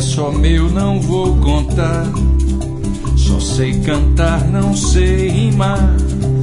só meu não vou contar. Só sei cantar, não sei rimar.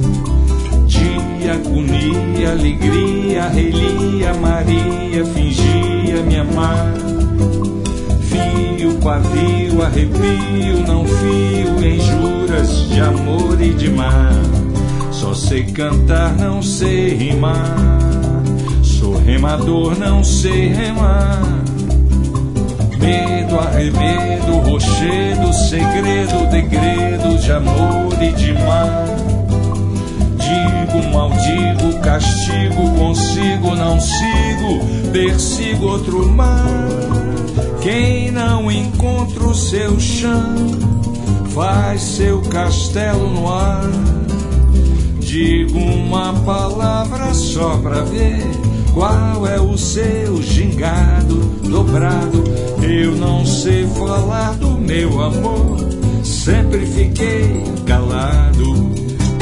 Diaconia, alegria, relia, Maria fingia me amar. Fio, pavio, arrepio, não fio em juras de amor e de mar. Só sei cantar, não sei rimar. Sou remador, não sei remar. Medo, arremedo, rochedo, segredo, degredo de amor e de mar. Digo, maldigo, castigo, consigo, não sigo, persigo outro mar. Quem não encontra o seu chão, faz seu castelo no ar. Digo uma palavra só pra ver qual é o seu gingado dobrado. Eu não sei falar do meu amor, sempre fiquei calado.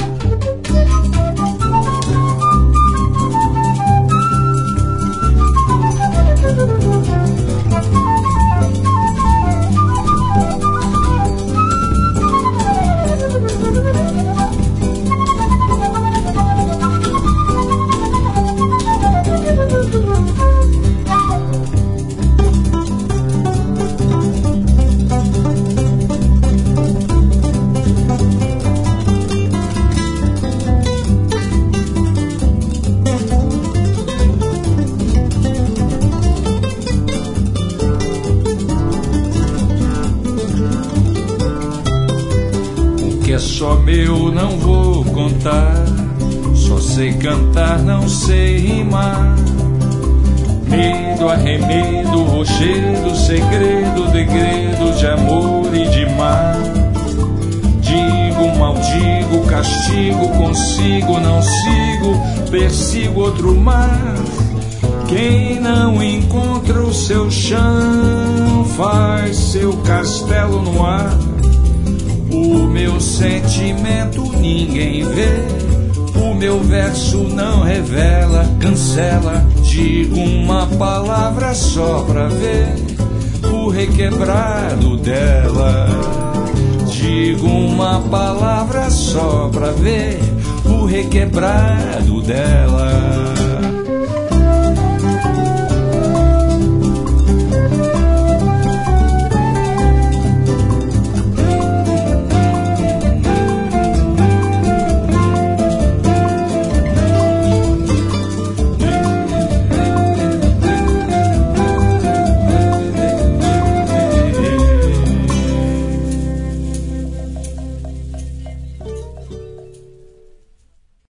Só meu não vou contar. Só sei cantar, não sei rimar. Medo, arremedo, rochedo, segredo, degredo de amor e de mar. Digo, maldigo, castigo, consigo, não sigo, persigo outro mar. Quem não encontra o seu chão, faz seu castelo no ar. O meu sentimento ninguém vê, o meu verso não revela, cancela. Digo uma palavra só pra ver o requebrado dela. Digo uma palavra só pra ver o requebrado dela.